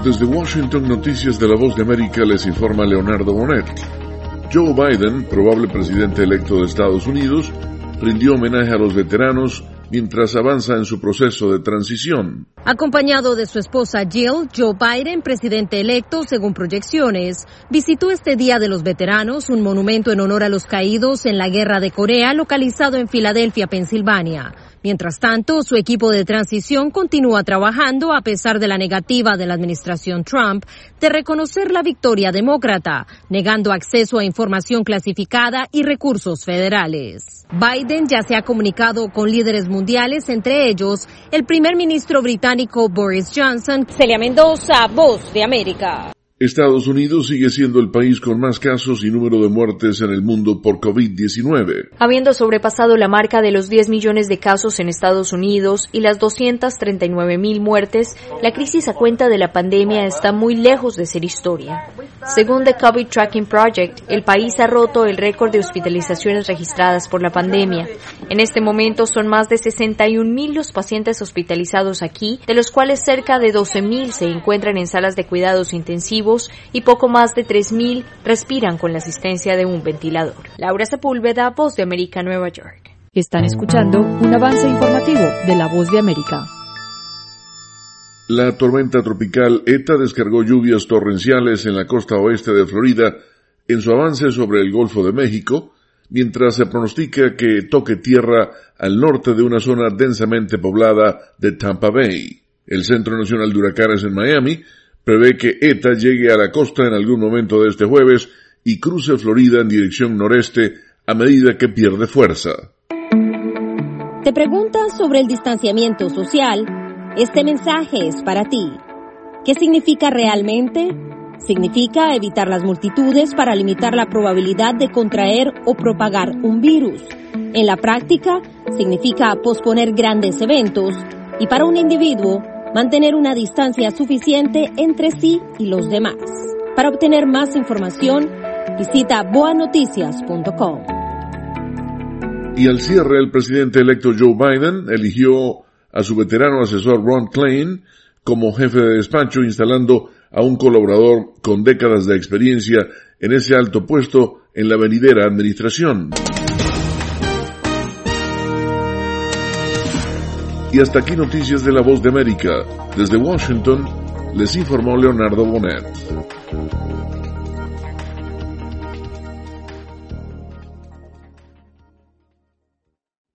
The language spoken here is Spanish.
Desde Washington, Noticias de la Voz de América, les informa Leonardo Bonet. Joe Biden, probable presidente electo de Estados Unidos, rindió homenaje a los veteranos mientras avanza en su proceso de transición. Acompañado de su esposa Jill, Joe Biden, presidente electo, según proyecciones, visitó este Día de los Veteranos, un monumento en honor a los caídos en la Guerra de Corea, localizado en Filadelfia, Pensilvania. Mientras tanto, su equipo de transición continúa trabajando a pesar de la negativa de la administración Trump de reconocer la victoria demócrata, negando acceso a información clasificada y recursos federales. Biden ya se ha comunicado con líderes mundiales, entre ellos el primer ministro británico Boris Johnson. Celia Mendoza, Voz de América. Estados Unidos sigue siendo el país con más casos y número de muertes en el mundo por COVID-19. Habiendo sobrepasado la marca de los 10 millones de casos en Estados Unidos y las 239,000 muertes, la crisis a cuenta de la pandemia está muy lejos de ser historia. Según The COVID Tracking Project, el país ha roto el récord de hospitalizaciones registradas por la pandemia. En este momento son más de 61,000 los pacientes hospitalizados aquí, de los cuales cerca de 12,000 se encuentran en salas de cuidados intensivos y poco más de 3,000 respiran con la asistencia de un ventilador. Laura Sepúlveda, Voz de América, Nueva York. Están escuchando un avance informativo de la Voz de América. La tormenta tropical ETA descargó lluvias torrenciales en la costa oeste de Florida en su avance sobre el Golfo de México, mientras se pronostica que toque tierra al norte de una zona densamente poblada de Tampa Bay. El Centro Nacional de Huracanes en Miami prevé que ETA llegue a la costa en algún momento de este jueves y cruce Florida en dirección noreste a medida que pierde fuerza. ¿Te preguntas sobre el distanciamiento social? Este mensaje es para ti. ¿Qué significa realmente? Significa evitar las multitudes para limitar la probabilidad de contraer o propagar un virus. En la práctica, significa posponer grandes eventos y para un individuo, mantener una distancia suficiente entre sí y los demás. Para obtener más información, visita boanoticias.com. Y al cierre, el presidente electo Joe Biden eligió a su veterano asesor Ron Klain como jefe de despacho, instalando a un colaborador con décadas de experiencia en ese alto puesto en la venidera administración. Y hasta aquí Noticias de la Voz de América. Desde Washington, les informó Leonardo Bonet.